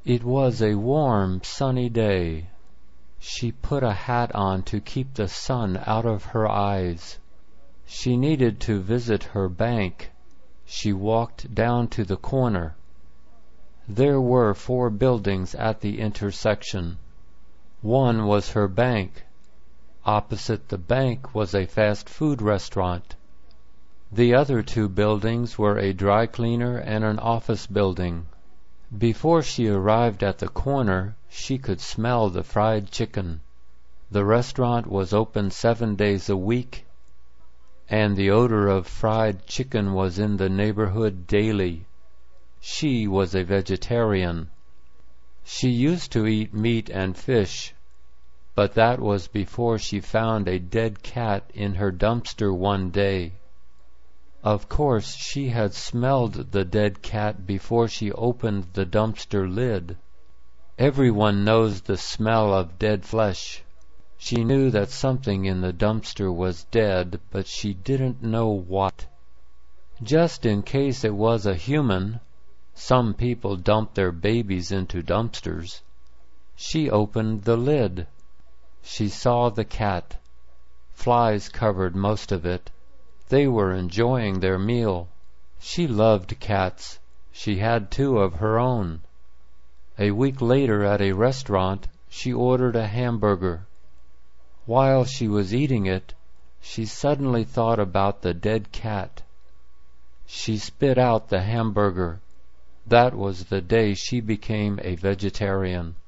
It was a warm, sunny day. She put a hat on to keep the sun out of her eyes. She needed to visit her bank. She walked down to the corner. There were 4 buildings at the intersection. One was her bank. Opposite the bank was a fast food restaurant. The other 2 buildings were a dry cleaner and an office building. Before she arrived at the corner, she could smell the fried chicken. The restaurant was open 7 days a week, and the odor of fried chicken was in the neighborhood daily. She was a vegetarian. She used to eat meat and fish, but that was before she found a dead cat in her dumpster one day. Of course, she had smelled the dead cat before she opened the dumpster lid. Everyone knows the smell of dead flesh. She knew that something in the dumpster was dead, but she didn't know what. Just in case it was a human, some people dump their babies into dumpsters. She opened the lid. She saw the cat. Flies covered most of it. They were enjoying their meal. She loved cats. She had 2 of her own. A week later at a restaurant, she ordered a hamburger. While she was eating it, she suddenly thought about the dead cat. She spit out the hamburger. That was the day she became a vegetarian.